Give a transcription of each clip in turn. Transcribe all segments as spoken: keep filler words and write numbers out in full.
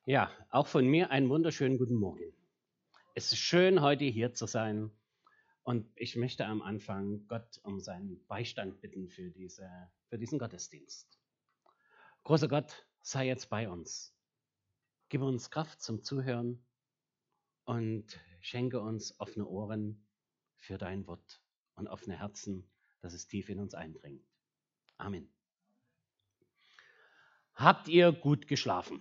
Ja, auch von mir einen wunderschönen guten Morgen. Es ist schön, heute hier zu sein und ich möchte am Anfang Gott um seinen Beistand bitten für, diese, für diesen Gottesdienst. Großer Gott, sei jetzt bei uns. Gib uns Kraft zum Zuhören und schenke uns offene Ohren für dein Wort und offene Herzen, dass es tief in uns eindringt. Amen. Habt ihr gut geschlafen?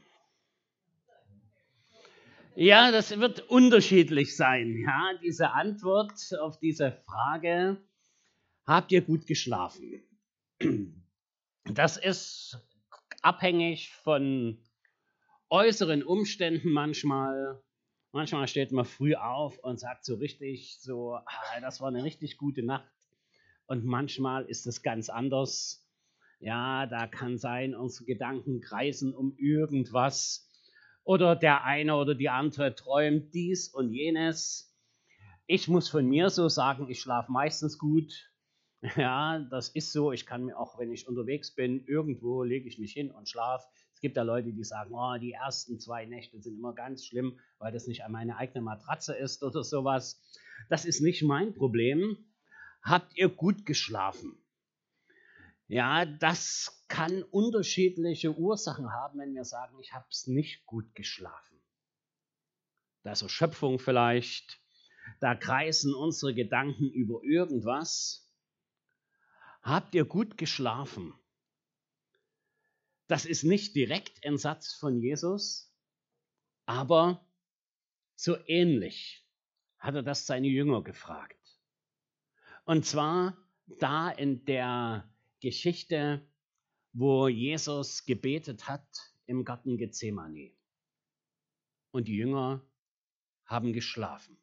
Ja, das wird unterschiedlich sein. Ja, diese Antwort auf diese Frage, habt ihr gut geschlafen? Das ist abhängig von äußeren Umständen manchmal. Manchmal steht man früh auf und sagt so richtig so, ah, das war eine richtig gute Nacht. Und manchmal ist es ganz anders. Ja, da kann sein, unsere Gedanken kreisen um irgendwas. Oder der eine oder die andere träumt dies und jenes. Ich muss von mir so sagen, ich schlafe meistens gut. Ja, das ist so. Ich kann mir auch, wenn ich unterwegs bin, irgendwo lege ich mich hin und schlafe. Es gibt ja Leute, die sagen, oh, die ersten zwei Nächte sind immer ganz schlimm, weil das nicht an meine eigene Matratze ist oder sowas. Das ist nicht mein Problem. Habt ihr gut geschlafen? Ja, das kann unterschiedliche Ursachen haben, wenn wir sagen, ich habe es nicht gut geschlafen. Da ist Erschöpfung vielleicht, da kreisen unsere Gedanken über irgendwas. Habt ihr gut geschlafen? Das ist nicht direkt ein Satz von Jesus, aber so ähnlich hat er das seine Jünger gefragt. Und zwar da in der Geschichte, wo Jesus gebetet hat im Garten Gethsemane. Und die Jünger haben geschlafen.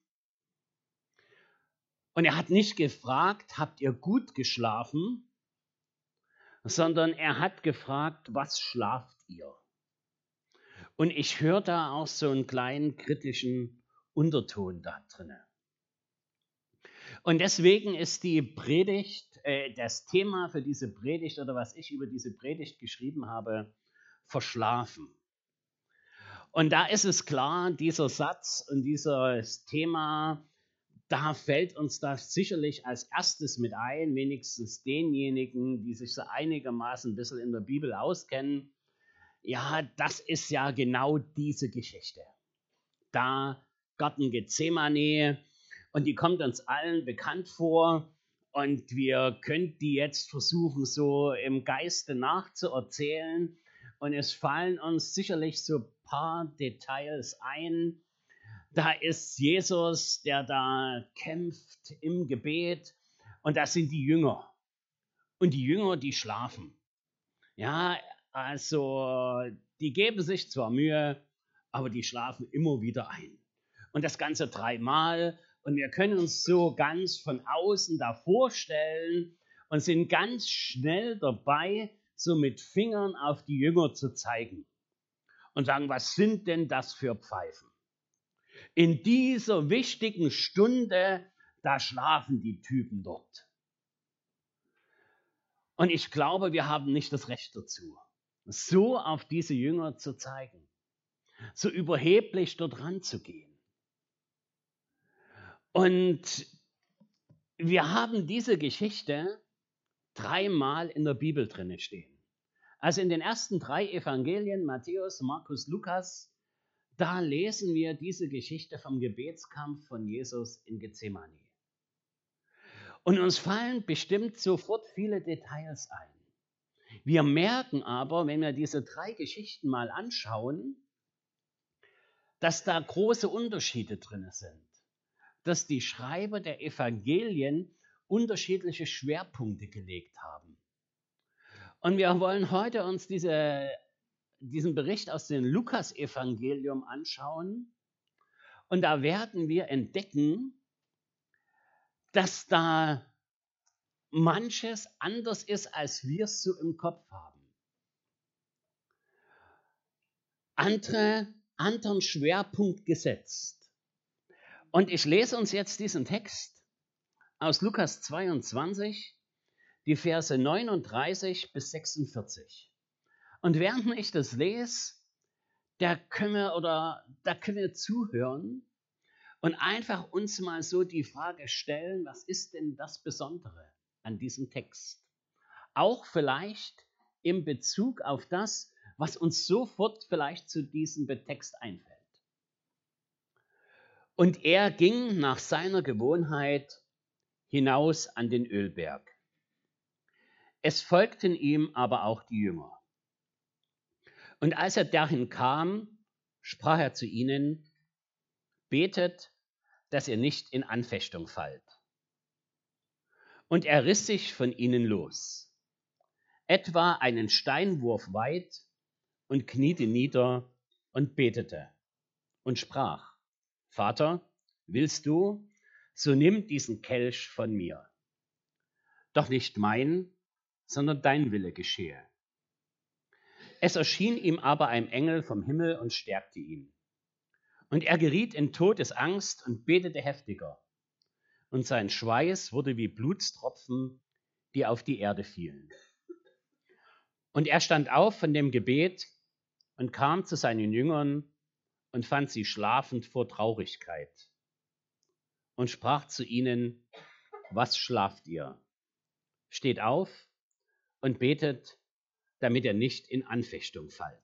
Und er hat nicht gefragt, habt ihr gut geschlafen, sondern er hat gefragt, was schlaft ihr? Und ich höre da auch so einen kleinen kritischen Unterton da drin. Und deswegen ist die Predigt, äh, das Thema für diese Predigt oder was ich über diese Predigt geschrieben habe, verschlafen. Und da ist es klar, dieser Satz und dieses Thema, da fällt uns das sicherlich als erstes mit ein, wenigstens denjenigen, die sich so einigermaßen ein bisschen in der Bibel auskennen. Ja, das ist ja genau diese Geschichte. Da Garten Gethsemane und die kommt uns allen bekannt vor und wir können die jetzt versuchen so im Geiste nachzuerzählen und es fallen uns sicherlich so ein paar Details ein. Da ist Jesus, der da kämpft im Gebet und das sind die Jünger. Und die Jünger, die schlafen. Ja, also die geben sich zwar Mühe, aber die schlafen immer wieder ein. Und das Ganze dreimal. Und wir können uns so ganz von außen da vorstellen und sind ganz schnell dabei, so mit Fingern auf die Jünger zu zeigen. Und sagen, was sind denn das für Pfeifen? In dieser wichtigen Stunde, da schlafen die Typen dort. Und ich glaube, wir haben nicht das Recht dazu, so auf diese Jünger zu zeigen, so überheblich dort ranzugehen. Und wir haben diese Geschichte dreimal in der Bibel drin stehen. Also in den ersten drei Evangelien, Matthäus, Markus, Lukas, da lesen wir diese Geschichte vom Gebetskampf von Jesus in Gethsemane. Und uns fallen bestimmt sofort viele Details ein. Wir merken aber, wenn wir diese drei Geschichten mal anschauen, dass da große Unterschiede drin sind. Dass die Schreiber der Evangelien unterschiedliche Schwerpunkte gelegt haben. Und wir wollen heute uns diese, diesen Bericht aus dem Lukas-Evangelium anschauen. Und da werden wir entdecken, dass da manches anders ist, als wir es so im Kopf haben. Andere, anderen Schwerpunkt gesetzt. Und ich lese uns jetzt diesen Text aus Lukas zweiundzwanzig, die Verse neununddreißig bis sechsundvierzig. Und während ich das lese, da können wir oder da können wir zuhören und einfach uns mal so die Frage stellen, was ist denn das Besondere an diesem Text? Auch vielleicht in Bezug auf das, was uns sofort vielleicht zu diesem Text einfällt. Und er ging nach seiner Gewohnheit hinaus an den Ölberg. Es folgten ihm aber auch die Jünger. Und als er dahin kam, sprach er zu ihnen: Betet, dass ihr nicht in Anfechtung fallt. Und er riss sich von ihnen los, etwa einen Steinwurf weit, und kniete nieder und betete und sprach: Vater, willst du, so nimm diesen Kelch von mir. Doch nicht mein, sondern dein Wille geschehe. Es erschien ihm aber ein Engel vom Himmel und stärkte ihn. Und er geriet in Todesangst und betete heftiger. Und sein Schweiß wurde wie Blutstropfen, die auf die Erde fielen. Und er stand auf von dem Gebet und kam zu seinen Jüngern und fand sie schlafend vor Traurigkeit. Und sprach zu ihnen: Was schlaft ihr? Steht auf und betet, damit ihr nicht in Anfechtung fallt.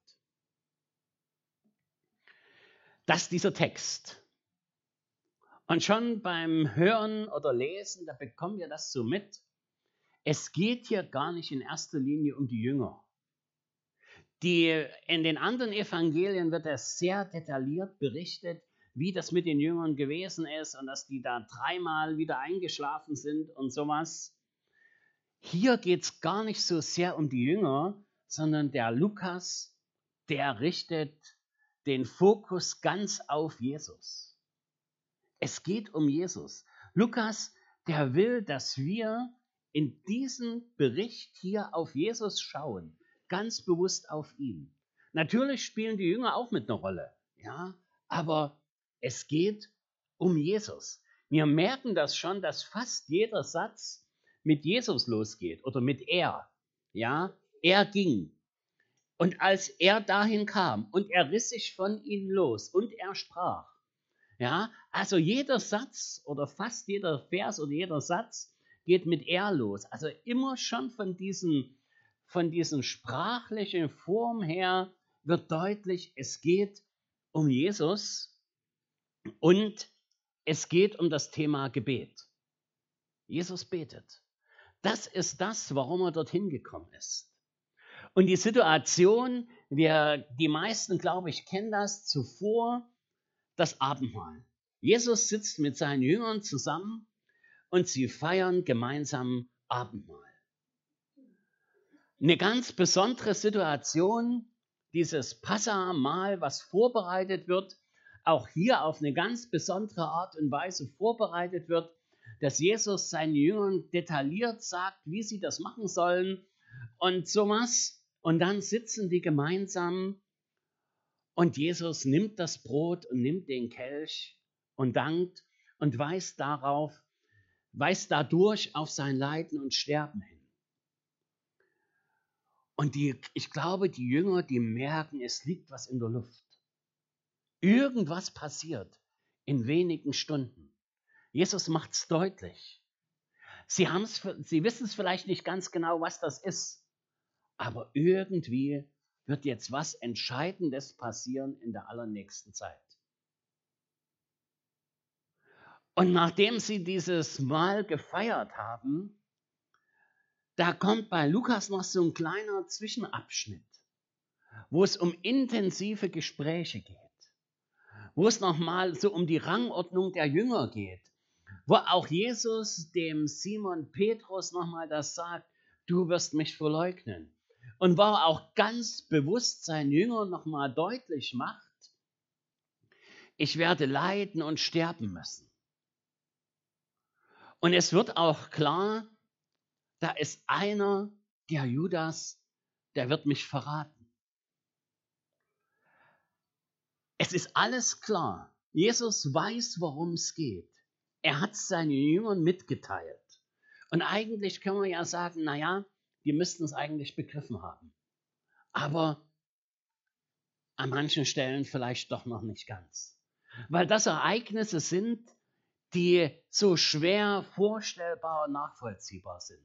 Das ist dieser Text. Und schon beim Hören oder Lesen, da bekommen wir das so mit. Es geht hier gar nicht in erster Linie um die Jünger. Die, in den anderen Evangelien wird es sehr detailliert berichtet, wie das mit den Jüngern gewesen ist und dass die da dreimal wieder eingeschlafen sind und sowas. Hier geht es gar nicht so sehr um die Jünger, sondern der Lukas, der richtet den Fokus ganz auf Jesus. Es geht um Jesus. Lukas, der will, dass wir in diesem Bericht hier auf Jesus schauen, ganz bewusst auf ihn. Natürlich spielen die Jünger auch mit einer Rolle, ja, aber es geht um Jesus. Wir merken das schon, dass fast jeder Satz mit Jesus losgeht oder mit er, ja, er ging. Und als er dahin kam und er riss sich von ihnen los und er sprach, ja, also jeder Satz oder fast jeder Vers oder jeder Satz geht mit er los. Also immer schon von diesem, von diesem sprachlichen Form her wird deutlich, es geht um Jesus und es geht um das Thema Gebet. Jesus betet. Das ist das, warum er dorthin gekommen ist. Und die Situation, wir, die meisten, glaube ich, kennen das zuvor, das Abendmahl. Jesus sitzt mit seinen Jüngern zusammen und sie feiern gemeinsam Abendmahl. Eine ganz besondere Situation, dieses Passahmahl, was vorbereitet wird, auch hier auf eine ganz besondere Art und Weise vorbereitet wird, dass Jesus seinen Jüngern detailliert sagt, wie sie das machen sollen und sowas. Und dann sitzen die gemeinsam und Jesus nimmt das Brot und nimmt den Kelch und dankt und weist darauf, weist dadurch auf sein Leiden und Sterben hin. Und die, ich glaube, die Jünger, die merken, es liegt was in der Luft. Irgendwas passiert in wenigen Stunden. Jesus macht es deutlich. Sie, haben's, sie wissen es vielleicht nicht ganz genau, was das ist, aber irgendwie wird jetzt was Entscheidendes passieren in der allernächsten Zeit. Und nachdem sie dieses Mahl gefeiert haben, da kommt bei Lukas noch so ein kleiner Zwischenabschnitt, wo es um intensive Gespräche geht, wo es nochmal so um die Rangordnung der Jünger geht, wo auch Jesus dem Simon Petrus nochmal das sagt, du wirst mich verleugnen. Und wo er auch ganz bewusst seinen Jüngern nochmal deutlich macht, ich werde leiden und sterben müssen. Und es wird auch klar, da ist einer, der Judas, der wird mich verraten. Es ist alles klar. Jesus weiß, worum es geht. Er hat es seinen Jüngern mitgeteilt. Und eigentlich können wir ja sagen, naja, die müssten es eigentlich begriffen haben. Aber an manchen Stellen vielleicht doch noch nicht ganz. Weil das Ereignisse sind, die so schwer vorstellbar und nachvollziehbar sind.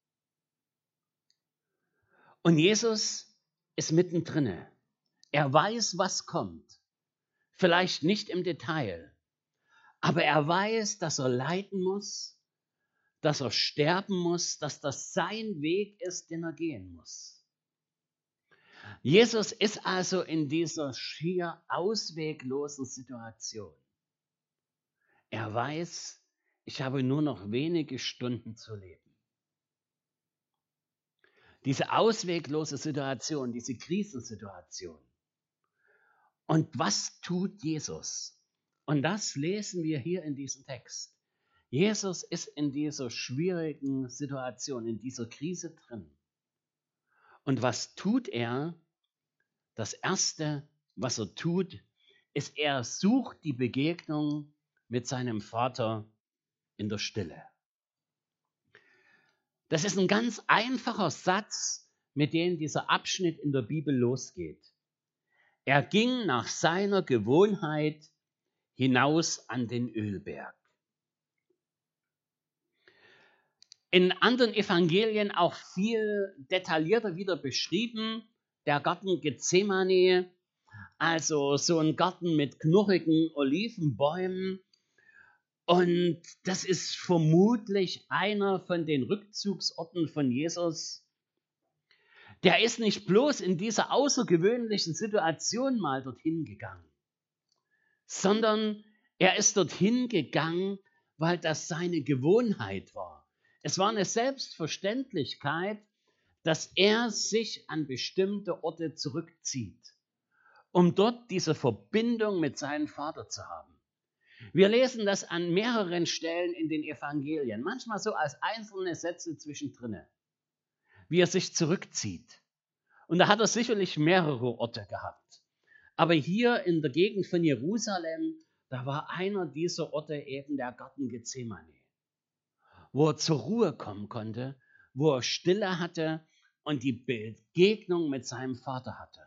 Und Jesus ist mittendrin. Er weiß, was kommt. Vielleicht nicht im Detail, aber er weiß, dass er leiden muss, dass er sterben muss, dass das sein Weg ist, den er gehen muss. Jesus ist also in dieser schier ausweglosen Situation. Er weiß, ich habe nur noch wenige Stunden zu leben. Diese ausweglose Situation, diese Krisensituation. Und was tut Jesus? Und das lesen wir hier in diesem Text. Jesus ist in dieser schwierigen Situation, in dieser Krise drin. Und was tut er? Das Erste, was er tut, ist, er sucht die Begegnung mit seinem Vater in der Stille. Das ist ein ganz einfacher Satz, mit dem dieser Abschnitt in der Bibel losgeht. Er ging nach seiner Gewohnheit hinaus an den Ölberg. In anderen Evangelien auch viel detaillierter wieder beschrieben, der Garten Gethsemane, also so ein Garten mit knurrigen Olivenbäumen. Und das ist vermutlich einer von den Rückzugsorten von Jesus. Der ist nicht bloß in dieser außergewöhnlichen Situation mal dorthin gegangen, sondern er ist dorthin gegangen, weil das seine Gewohnheit war. Es war eine Selbstverständlichkeit, dass er sich an bestimmte Orte zurückzieht, um dort diese Verbindung mit seinem Vater zu haben. Wir lesen das an mehreren Stellen in den Evangelien, manchmal so als einzelne Sätze zwischendrin, wie er sich zurückzieht. Und da hat er sicherlich mehrere Orte gehabt. Aber hier in der Gegend von Jerusalem, da war einer dieser Orte eben der Garten Gethsemane, wo er zur Ruhe kommen konnte, wo er Stille hatte und die Begegnung mit seinem Vater hatte.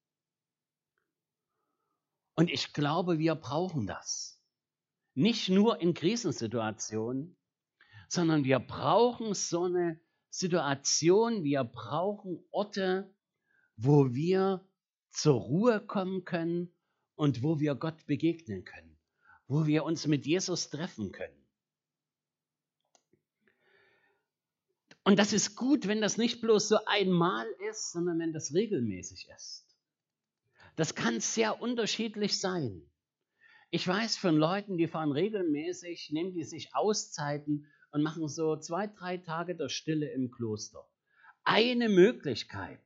Und ich glaube, wir brauchen das. Nicht nur in Krisensituationen, sondern wir brauchen so eine Situation, wir brauchen Orte, wo wir zur Ruhe kommen können und wo wir Gott begegnen können, wo wir uns mit Jesus treffen können. Und das ist gut, wenn das nicht bloß so einmal ist, sondern wenn das regelmäßig ist. Das kann sehr unterschiedlich sein. Ich weiß von Leuten, die fahren regelmäßig, nehmen die sich Auszeiten und machen so zwei, drei Tage der Stille im Kloster. Eine Möglichkeit.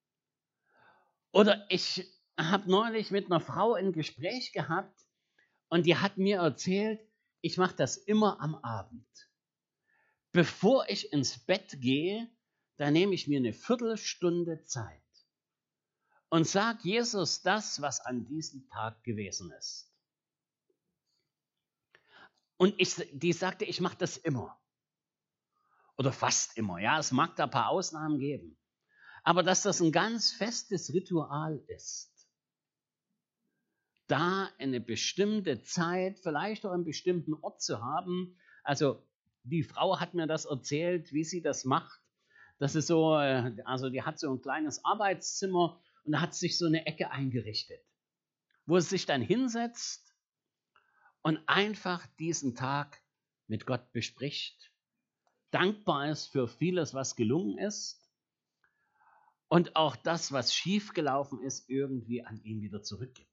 Oder ich habe neulich mit einer Frau ein Gespräch gehabt und die hat mir erzählt, ich mache das immer am Abend. Bevor ich ins Bett gehe, da nehme ich mir eine Viertelstunde Zeit und sage Jesus das, was an diesem Tag gewesen ist. Und ich, die sagte, ich mache das immer. Oder fast immer. Ja, es mag da ein paar Ausnahmen geben. Aber dass das ein ganz festes Ritual ist, da eine bestimmte Zeit, vielleicht auch einen bestimmten Ort zu haben. Also die Frau hat mir das erzählt, wie sie das macht. Das ist so, also die hat so ein kleines Arbeitszimmer und da hat sich so eine Ecke eingerichtet, wo sie sich dann hinsetzt und einfach diesen Tag mit Gott bespricht, dankbar ist für vieles, was gelungen ist und auch das, was schiefgelaufen ist, irgendwie an ihn wieder zurückgibt.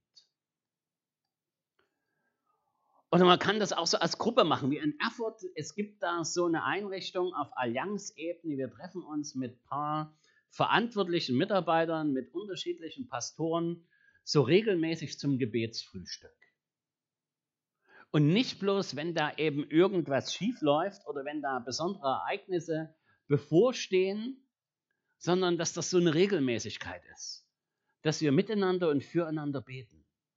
Oder man kann das auch so als Gruppe machen, wie in Erfurt. Es gibt da so eine Einrichtung auf Allianzebene. Wir treffen uns mit ein paar verantwortlichen Mitarbeitern, mit unterschiedlichen Pastoren, so regelmäßig zum Gebetsfrühstück. Und nicht bloß, wenn da eben irgendwas schief läuft oder wenn da besondere Ereignisse bevorstehen, sondern dass das so eine Regelmäßigkeit ist, dass wir miteinander und füreinander beten.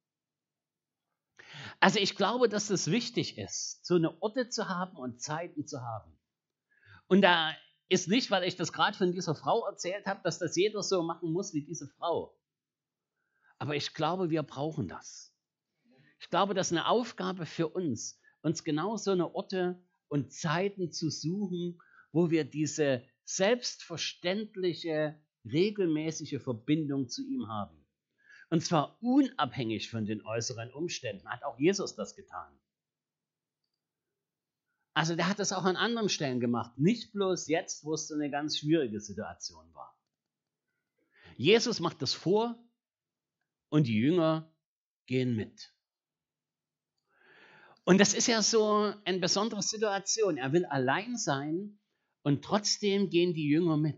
Also ich glaube, dass es wichtig ist, so eine Orte zu haben und Zeiten zu haben. Und da ist nicht, weil ich das gerade von dieser Frau erzählt habe, dass das jeder so machen muss wie diese Frau. Aber ich glaube, wir brauchen das. Ich glaube, das ist eine Aufgabe für uns, uns genau so eine Orte und Zeiten zu suchen, wo wir diese selbstverständliche, regelmäßige Verbindung zu ihm haben. Und zwar unabhängig von den äußeren Umständen. Hat auch Jesus das getan. Also der hat das auch an anderen Stellen gemacht. Nicht bloß jetzt, wo es so eine ganz schwierige Situation war. Jesus macht das vor und die Jünger gehen mit. Und das ist ja so eine besondere Situation. Er will allein sein und trotzdem gehen die Jünger mit.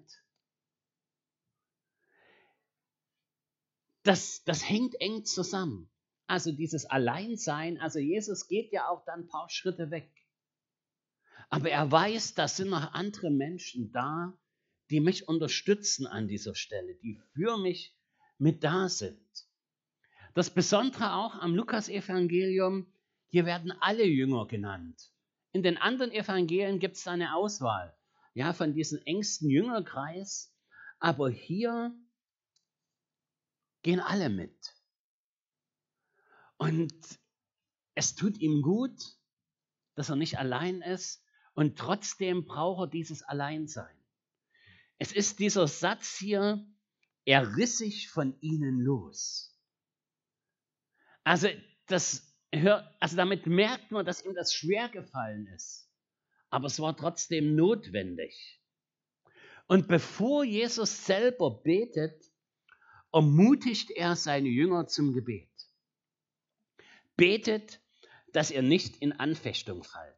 Das, das hängt eng zusammen. Also dieses Alleinsein, also Jesus geht ja auch dann ein paar Schritte weg. Aber er weiß, da sind noch andere Menschen da, die mich unterstützen an dieser Stelle, die für mich mit da sind. Das Besondere auch am Lukas-Evangelium, hier werden alle Jünger genannt. In den anderen Evangelien gibt es eine Auswahl, ja, von diesem engsten Jüngerkreis, aber hier gehen alle mit. Und es tut ihm gut, dass er nicht allein ist und trotzdem braucht er dieses Alleinsein. Es ist dieser Satz hier, er riss sich von ihnen los. Also, das hört, also damit merkt man, dass ihm das schwer gefallen ist. Aber es war trotzdem notwendig. Und bevor Jesus selber betet, ermutigt er seine Jünger zum Gebet. Betet, dass ihr nicht in Anfechtung fallt.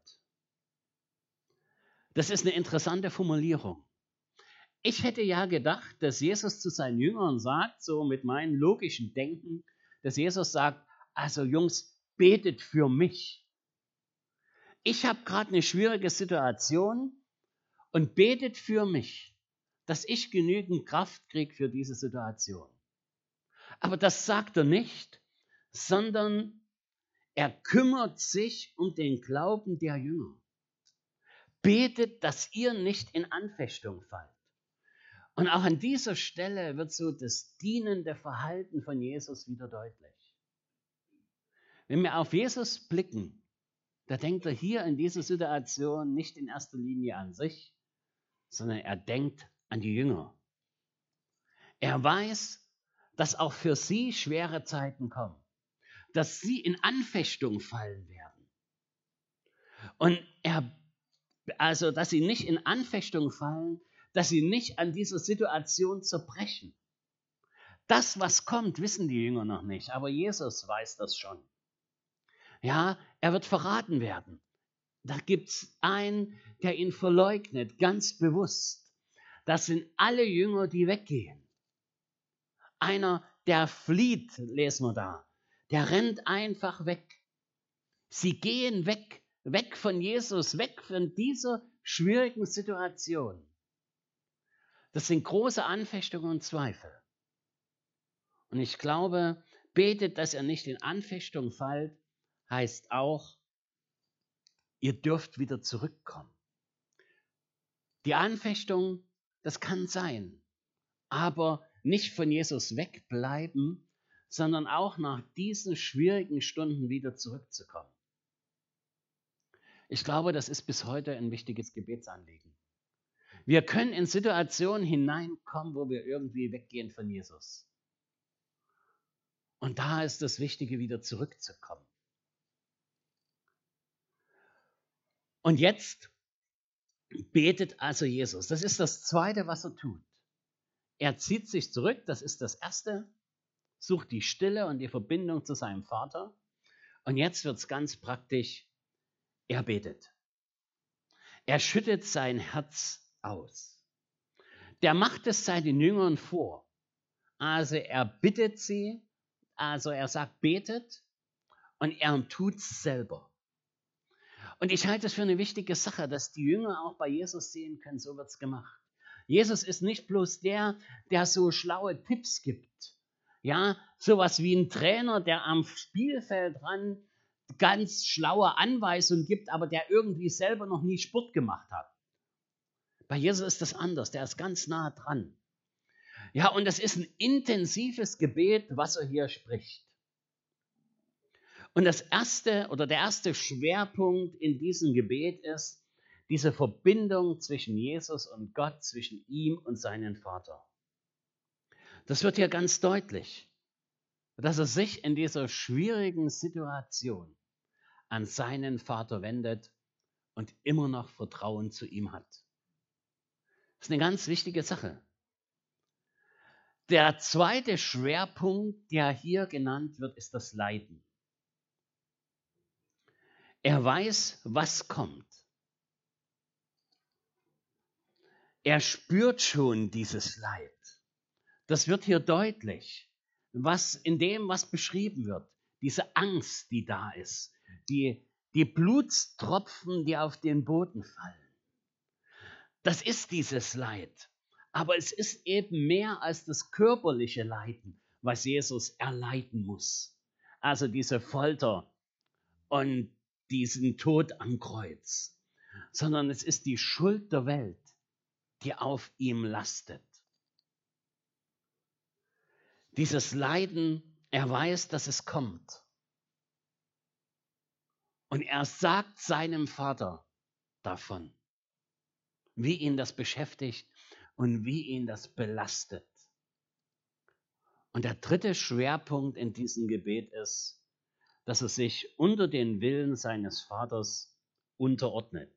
Das ist eine interessante Formulierung. Ich hätte ja gedacht, dass Jesus zu seinen Jüngern sagt, so mit meinem logischen Denken, dass Jesus sagt, also Jungs, betet für mich. Ich habe gerade eine schwierige Situation und betet für mich, dass ich genügend Kraft kriege für diese Situation. Aber das sagt er nicht, sondern er kümmert sich um den Glauben der Jünger. Betet, dass ihr nicht in Anfechtung fallt. Und auch an dieser Stelle wird so das dienende Verhalten von Jesus wieder deutlich. Wenn wir auf Jesus blicken, da denkt er hier in dieser Situation nicht in erster Linie an sich, sondern er denkt an die Jünger. Er weiß, dass auch für sie schwere Zeiten kommen, dass sie in Anfechtung fallen werden. Und er, also, dass sie nicht in Anfechtung fallen, dass sie nicht an dieser Situation zerbrechen. Das, was kommt, wissen die Jünger noch nicht, aber Jesus weiß das schon. Ja, er wird verraten werden. Da gibt es einen, der ihn verleugnet, ganz bewusst. Das sind alle Jünger, die weggehen. Einer, der flieht, lesen wir da. Der rennt einfach weg. Sie gehen weg, weg von Jesus, weg von dieser schwierigen Situation. Das sind große Anfechtungen und Zweifel. Und ich glaube, betet, dass ihr nicht in Anfechtung fallt, heißt auch, ihr dürft wieder zurückkommen. Die Anfechtung, das kann sein, aber nicht von Jesus wegbleiben, sondern auch nach diesen schwierigen Stunden wieder zurückzukommen. Ich glaube, das ist bis heute ein wichtiges Gebetsanliegen. Wir können in Situationen hineinkommen, wo wir irgendwie weggehen von Jesus. Und da ist das Wichtige, wieder zurückzukommen. Und jetzt betet also Jesus. Das ist das Zweite, was er tut. Er zieht sich zurück, das ist das Erste, sucht die Stille und die Verbindung zu seinem Vater. Und jetzt wird es ganz praktisch, er betet. Er schüttet sein Herz aus. Der macht es seinen Jüngern vor. Also er bittet sie, also er sagt, betet und er tut es selber. Und ich halte es für eine wichtige Sache, dass die Jünger auch bei Jesus sehen können, so wird es gemacht. Jesus ist nicht bloß der, der so schlaue Tipps gibt. Ja, sowas wie ein Trainer, der am Spielfeld dran ganz schlaue Anweisungen gibt, aber der irgendwie selber noch nie Sport gemacht hat. Bei Jesus ist das anders, der ist ganz nah dran. Ja, und das ist ein intensives Gebet, was er hier spricht. Und das erste oder der erste Schwerpunkt in diesem Gebet ist diese Verbindung zwischen Jesus und Gott, zwischen ihm und seinem Vater. Das wird hier ganz deutlich, dass er sich in dieser schwierigen Situation an seinen Vater wendet und immer noch Vertrauen zu ihm hat. Das ist eine ganz wichtige Sache. Der zweite Schwerpunkt, der hier genannt wird, ist das Leiden. Er weiß, was kommt. Er spürt schon dieses Leid. Das wird hier deutlich, was in dem, was beschrieben wird, diese Angst, die da ist, die, die Blutstropfen, die auf den Boden fallen. Das ist dieses Leid. Aber es ist eben mehr als das körperliche Leiden, was Jesus erleiden muss. Also diese Folter und diesen Tod am Kreuz. Sondern es ist die Schuld der Welt, die auf ihm lastet. Dieses Leiden, er weiß, dass es kommt. Und er sagt seinem Vater davon, wie ihn das beschäftigt und wie ihn das belastet. Und der dritte Schwerpunkt in diesem Gebet ist, dass er sich unter den Willen seines Vaters unterordnet.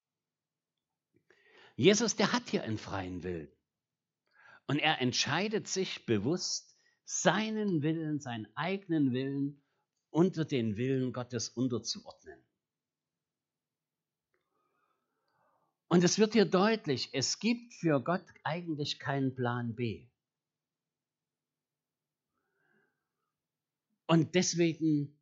Jesus, der hat hier einen freien Willen. Und er entscheidet sich bewusst, seinen Willen, seinen eigenen Willen unter den Willen Gottes unterzuordnen. Und es wird hier deutlich, es gibt für Gott eigentlich keinen Plan B. Und deswegen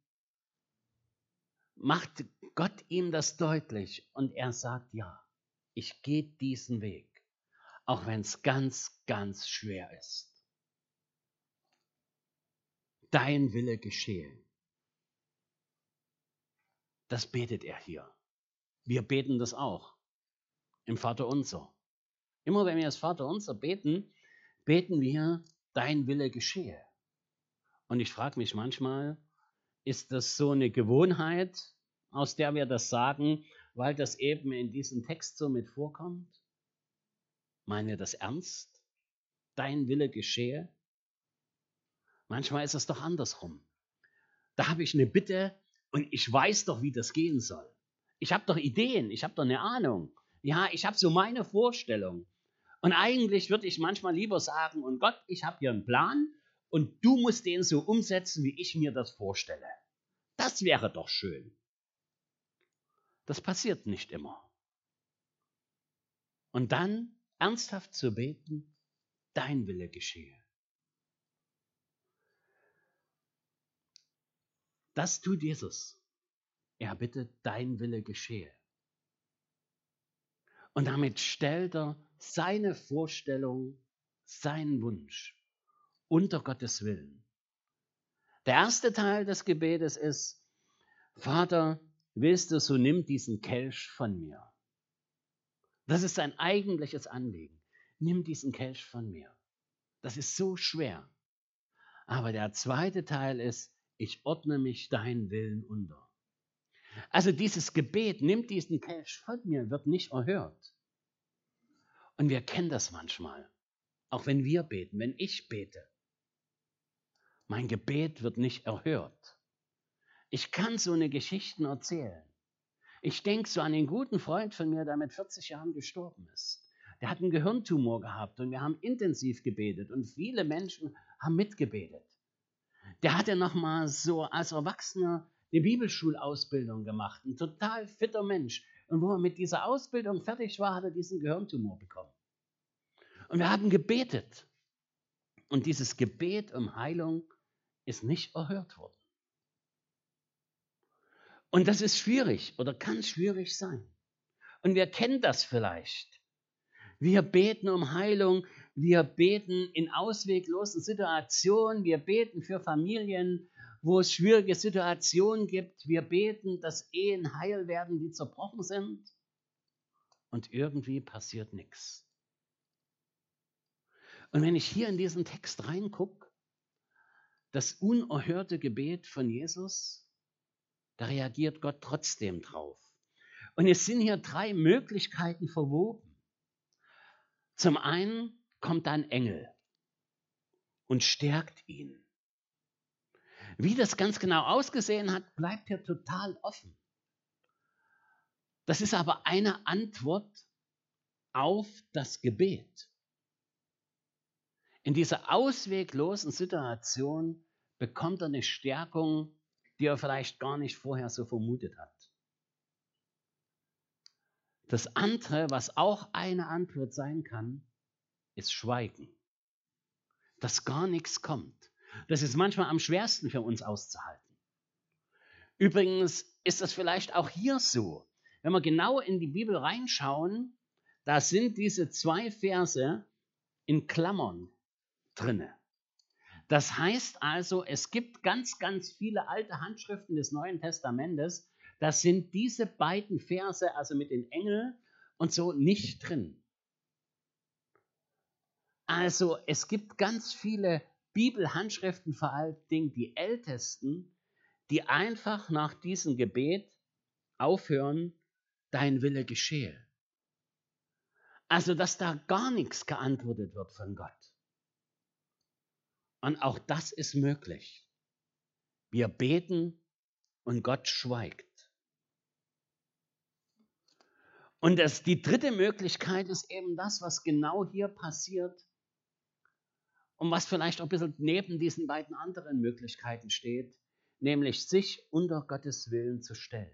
macht Gott ihm das deutlich und er sagt, ja, ich gehe diesen Weg, auch wenn es ganz, ganz schwer ist. Dein Wille geschehe. Das betet er hier. Wir beten das auch im Vaterunser. Immer wenn wir das Vaterunser beten, beten wir, dein Wille geschehe. Und ich frage mich manchmal, ist das so eine Gewohnheit, aus der wir das sagen, weil das eben in diesem Text so mit vorkommt? Meinen wir das ernst? Dein Wille geschehe? Manchmal ist es doch andersrum. Da habe ich eine Bitte und ich weiß doch, wie das gehen soll. Ich habe doch Ideen, ich habe doch eine Ahnung. Ja, ich habe so meine Vorstellung. Und eigentlich würde ich manchmal lieber sagen, und Gott, ich habe hier einen Plan und du musst den so umsetzen, wie ich mir das vorstelle. Das wäre doch schön. Das passiert nicht immer. Und dann ernsthaft zu beten, dein Wille geschehe. Das tut Jesus. Er bittet, dein Wille geschehe. Und damit stellt er seine Vorstellung, seinen Wunsch unter Gottes Willen. Der erste Teil des Gebetes ist, Vater, willst du, so nimm diesen Kelch von mir. Das ist sein eigentliches Anliegen. Nimm diesen Kelch von mir. Das ist so schwer. Aber der zweite Teil ist, ich ordne mich deinen Willen unter. Also dieses Gebet, nimm diesen Kelch von mir, wird nicht erhört. Und wir kennen das manchmal, auch wenn wir beten, wenn ich bete. Mein Gebet wird nicht erhört. Ich kann so eine Geschichte erzählen. Ich denke so an einen guten Freund von mir, der mit vierzig Jahren gestorben ist. Der hat einen Gehirntumor gehabt und wir haben intensiv gebetet und viele Menschen haben mitgebetet. Der hatte noch mal so als Erwachsener eine Bibelschulausbildung gemacht, ein total fitter Mensch. Und wo er mit dieser Ausbildung fertig war, hat er diesen Gehirntumor bekommen. Und wir haben gebetet. Und dieses Gebet um Heilung ist nicht erhört worden. Und das ist schwierig oder kann schwierig sein. Und wir kennen das vielleicht. Wir beten um Heilung, wir beten in ausweglosen Situationen, wir beten für Familien, wo es schwierige Situationen gibt. Wir beten, dass Ehen heil werden, die zerbrochen sind. Und irgendwie passiert nichts. Und wenn ich hier in diesen Text reingucke, das unerhörte Gebet von Jesus, da reagiert Gott trotzdem drauf. Und es sind hier drei Möglichkeiten verwoben. Zum einen kommt ein Engel und stärkt ihn. Wie das ganz genau ausgesehen hat, bleibt hier total offen. Das ist aber eine Antwort auf das Gebet. In dieser ausweglosen Situation bekommt er eine Stärkung, die er vielleicht gar nicht vorher so vermutet hat. Das andere, was auch eine Antwort sein kann, ist Schweigen. Dass gar nichts kommt. Das ist manchmal am schwersten für uns auszuhalten. Übrigens ist das vielleicht auch hier so. Wenn wir genau in die Bibel reinschauen, da sind diese zwei Verse in Klammern drinne. Das heißt also, es gibt ganz, ganz viele alte Handschriften des Neuen Testamentes, da sind diese beiden Verse, also mit den Engeln und so, nicht drin. Also es gibt ganz viele Bibelhandschriften, vor allen Dingen die ältesten, die einfach nach diesem Gebet aufhören, dein Wille geschehe. Also dass da gar nichts geantwortet wird von Gott. Und auch das ist möglich. Wir beten und Gott schweigt. Und das, die dritte Möglichkeit ist eben das, was genau hier passiert und was vielleicht auch ein bisschen neben diesen beiden anderen Möglichkeiten steht, nämlich sich unter Gottes Willen zu stellen.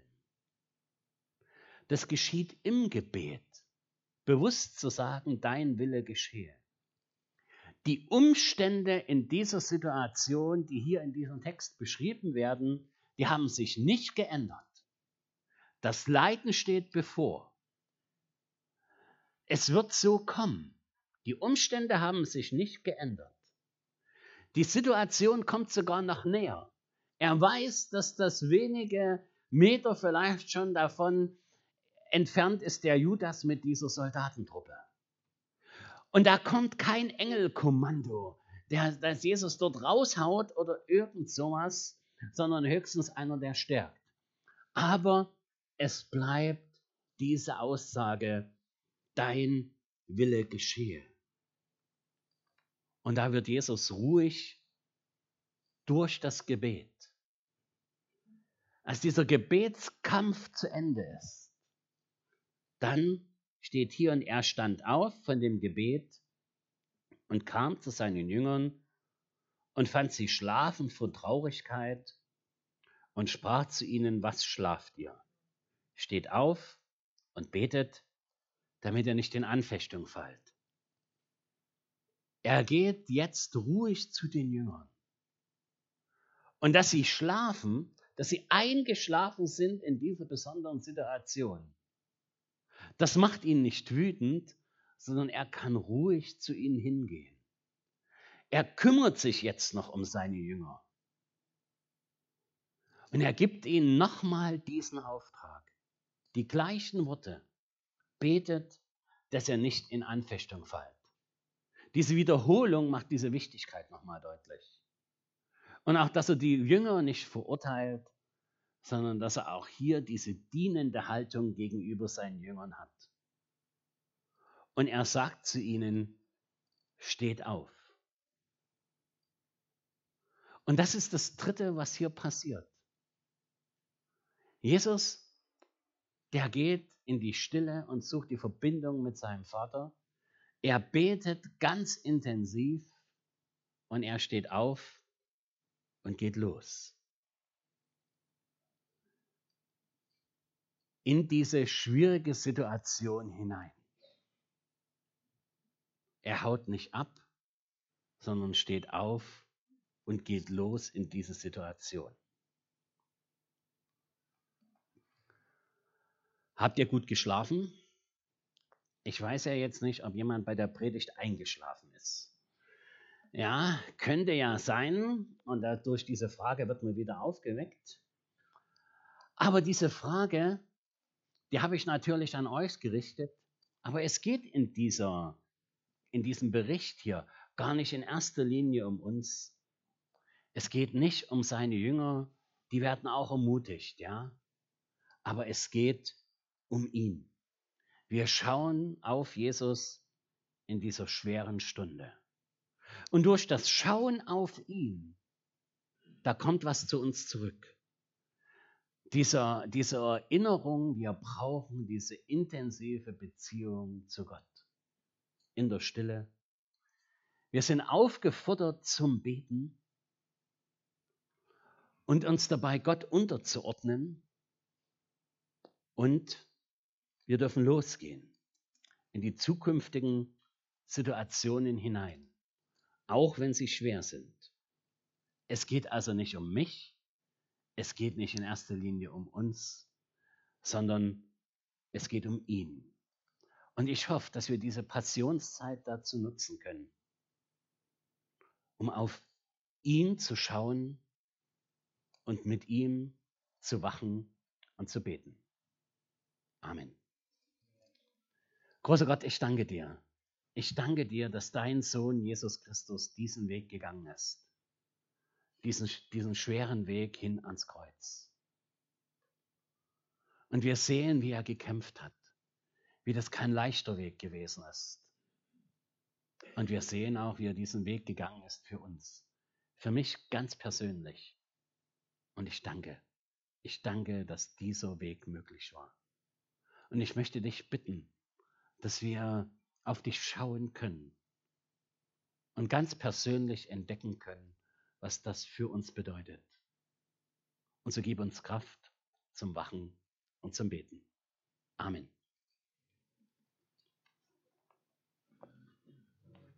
Das geschieht im Gebet, bewusst zu sagen, dein Wille geschehe. Die Umstände in dieser Situation, die hier in diesem Text beschrieben werden, die haben sich nicht geändert. Das Leiden steht bevor. Es wird so kommen. Die Umstände haben sich nicht geändert. Die Situation kommt sogar noch näher. Er weiß, dass das wenige Meter vielleicht schon davon entfernt ist der Judas mit dieser Soldatentruppe. Und da kommt kein Engelkommando, der das Jesus dort raushaut oder irgend sowas, sondern höchstens einer, der stärkt. Aber es bleibt diese Aussage, dein Wille geschehe. Und da wird Jesus ruhig durch das Gebet. Als dieser Gebetskampf zu Ende ist, dann steht hier, und er stand auf von dem Gebet und kam zu seinen Jüngern und fand sie schlafen vor Traurigkeit und sprach zu ihnen, was schlaft ihr? Steht auf und betet, damit ihr nicht in Anfechtung fallt. Er geht jetzt ruhig zu den Jüngern. Und dass sie schlafen, dass sie eingeschlafen sind in dieser besonderen Situation, das macht ihn nicht wütend, sondern er kann ruhig zu ihnen hingehen. Er kümmert sich jetzt noch um seine Jünger. Und er gibt ihnen nochmal diesen Auftrag. Die gleichen Worte. Betet, dass er nicht in Anfechtung fällt. Diese Wiederholung macht diese Wichtigkeit nochmal deutlich. Und auch, dass er die Jünger nicht verurteilt, sondern dass er auch hier diese dienende Haltung gegenüber seinen Jüngern hat. Und er sagt zu ihnen, steht auf. Und das ist das Dritte, was hier passiert. Jesus, der geht in die Stille und sucht die Verbindung mit seinem Vater. Er betet ganz intensiv und er steht auf und geht los. In diese schwierige Situation hinein. Er haut nicht ab, sondern steht auf und geht los in diese Situation. Habt ihr gut geschlafen? Ich weiß ja jetzt nicht, ob jemand bei der Predigt eingeschlafen ist. Ja, könnte ja sein, und durch diese Frage wird man wieder aufgeweckt. Aber diese Frage, die habe ich natürlich an euch gerichtet, aber es geht in, dieser, in diesem Bericht hier gar nicht in erster Linie um uns. Es geht nicht um seine Jünger, die werden auch ermutigt, ja. Aber es geht um ihn. Wir schauen auf Jesus in dieser schweren Stunde. Und durch das Schauen auf ihn, da kommt was zu uns zurück. Dieser, diese Erinnerung, wir brauchen diese intensive Beziehung zu Gott in der Stille. Wir sind aufgefordert zum Beten und uns dabei Gott unterzuordnen. Und wir dürfen losgehen in die zukünftigen Situationen hinein, auch wenn sie schwer sind. Es geht also nicht um mich, es geht nicht in erster Linie um uns, sondern es geht um ihn. Und ich hoffe, dass wir diese Passionszeit dazu nutzen können, um auf ihn zu schauen und mit ihm zu wachen und zu beten. Amen. Großer Gott, ich danke dir. Ich danke dir, dass dein Sohn Jesus Christus diesen Weg gegangen ist. Diesen, diesen schweren Weg hin ans Kreuz. Und wir sehen, wie er gekämpft hat, wie das kein leichter Weg gewesen ist. Und wir sehen auch, wie er diesen Weg gegangen ist für uns, für mich ganz persönlich. Und ich danke, ich danke, dass dieser Weg möglich war. Und ich möchte dich bitten, dass wir auf dich schauen können und ganz persönlich entdecken können, was das für uns bedeutet. Und so gib uns Kraft zum Wachen und zum Beten. Amen.